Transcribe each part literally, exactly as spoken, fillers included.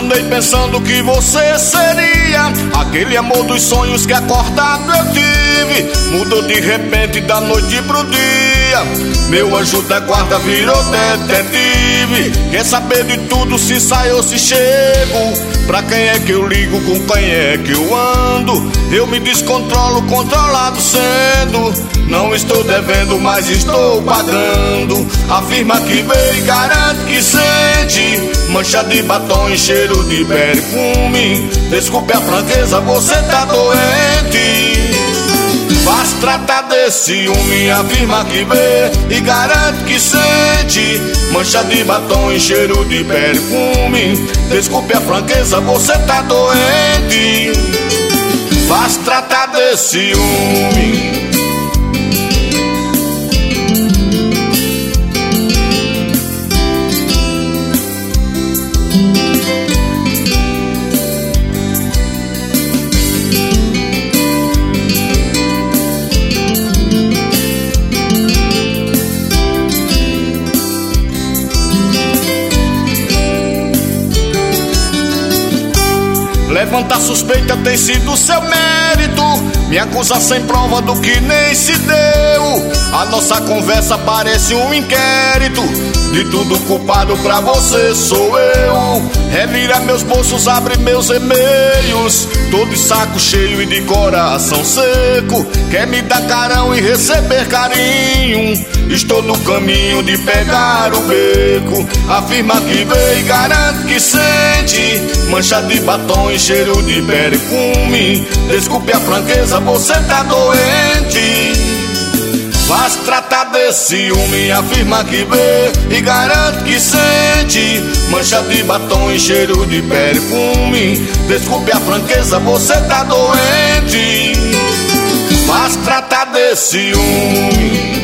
apaixonei pensando que você seria aquele amor dos sonhos que acordado eu tive. Mudou de repente da noite pro dia, meu anjo da guarda virou detetive. Quer saber de tudo, se sai ou se chego, pra quem é que eu ligo, com quem é que eu ando. Eu me descontrolo, controlado sendo. Não estou devendo, mas estou pagando. Afirma que veio e garante que sente mancha de batom e cheiro de perfume. Desculpe a franqueza, você tá doente. Faz tratar desse ciúme. Afirma que vê e garante que sente mancha de batom e cheiro de perfume. Desculpe a franqueza, você tá doente. Faz tratar desse ciúme. Levantar suspeita tem sido seu mérito, me acusa sem prova do que nem se deu. A nossa conversa parece um inquérito, de tudo culpado pra você sou eu. Revira meus bolsos, abre meus e-mails, tô de saco cheio e de coração seco. Quer me dar carão e receber carinho, estou no caminho de pegar o beco. Afirma que veio e garante que sente mancha de batom e cheiro de perfume. Desculpe a franqueza, você tá doente. Faz tratar desse ciúme. Afirma que vê e garante que sente mancha de batom e cheiro de perfume. Desculpe a franqueza, você tá doente. Faz tratar desse ciúme.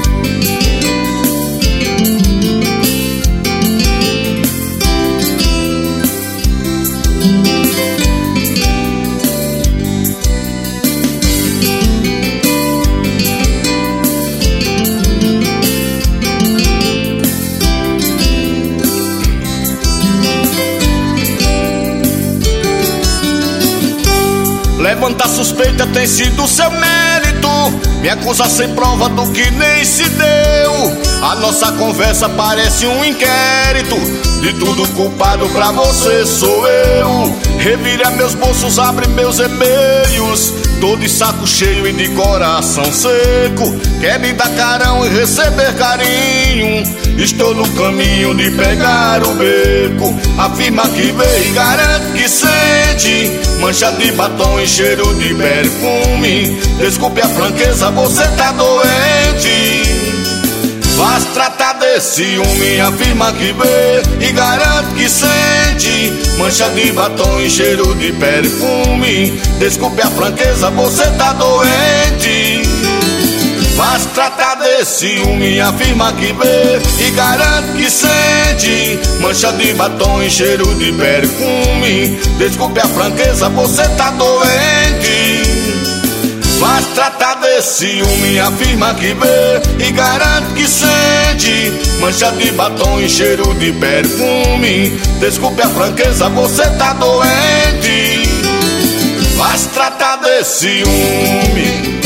Levantar suspeita tem sido seu mérito, me acusa sem prova do que nem se deu. A nossa conversa parece um inquérito, de tudo culpado pra você sou eu. Revira meus bolsos, abre meus e-mails, tô de saco cheio e de coração seco. Quer me dar carão e receber carinho, estou no caminho de pegar o beco. Afirma que veio e garante que sente mancha de batom e cheiro de perfume. Desculpe a franqueza, você tá doente. Faz tratar desse ciúme. Afirma que vê e garante que sente mancha de batom e cheiro de perfume. Desculpe a franqueza, você tá doente. Faz tratar desse ciúme. Afirma que vê e garante que sente mancha de batom e cheiro de perfume. Desculpe a franqueza, você tá doente. Faz tratar desse ciúme. Afirma que vê e garante que sente mancha de batom e cheiro de perfume. Desculpe a franqueza, você tá doente. Faz tratar desse ciúme.